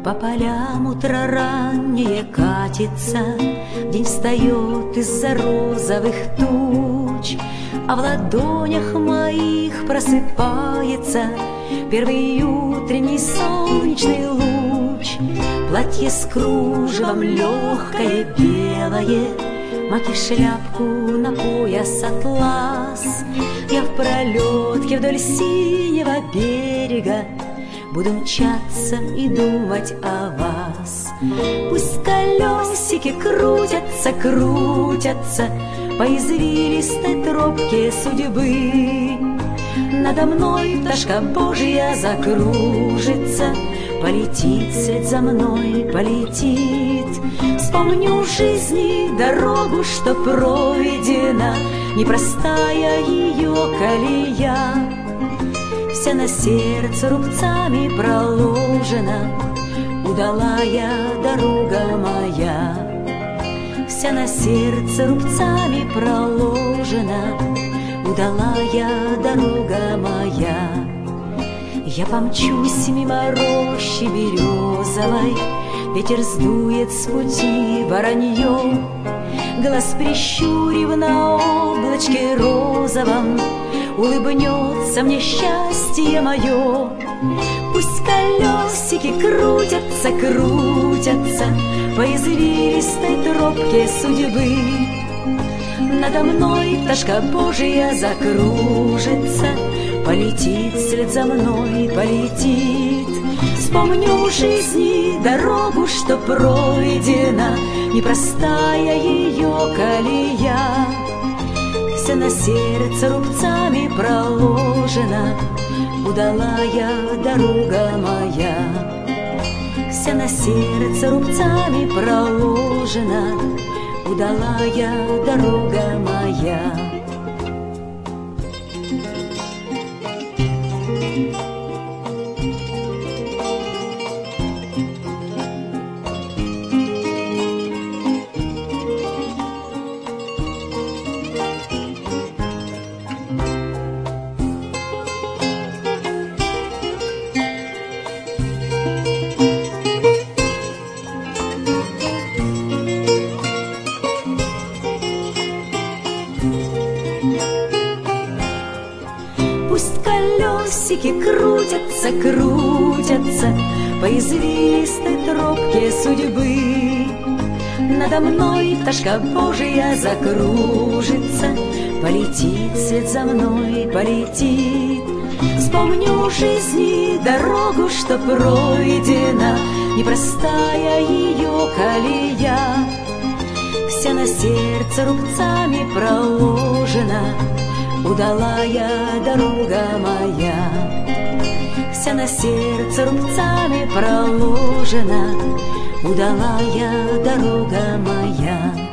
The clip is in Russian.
По полям утро раннее катится, день встает из-за розовых туч, а в ладонях моих просыпается первый утренний солнечный луч. Платье с кружевом легкое белое, маки шляпку на пояс атлас. Я в пролетке вдоль синего берега буду мчаться и думать о вас. Пусть колесики крутятся, крутятся по извилистой тропке судьбы. Надо мной пташка Божья закружится, полетит вслед за мной, полетит. Вспомню в жизни дорогу, что пройдена, непростая ее колея. Вся на сердце рубцами проложена, удалая дорога моя. Вся на сердце рубцами проложена, удалая дорога моя. Я помчусь мимо рощи березовой, ветер сдует с пути воронье. Глаз прищурив на облачке розовом, улыбнется мне счастье мое. Пусть колесики крутятся, крутятся по извилистой тропке судьбы. Надо мной пташка Божья закружится, полетит вслед за мной, полетит. Вспомню в жизни дорогу, что пройдена, непростая ее колея. Вся на сердце рубцами проложена, удалая дорога моя. Вся на сердце рубцами проложена, удалая дорога моя. Пусть колесики крутятся, крутятся по извилистой тропке судьбы. Надо мной пташка Божья закружится, полетит вслед за мной, полетит. Вспомню в жизни дорогу, что пройдена, непростая ее колея. Вся на сердце рубцами проложена, удалая дорога моя. Вся на сердце рубцами проложена, удалая дорога моя.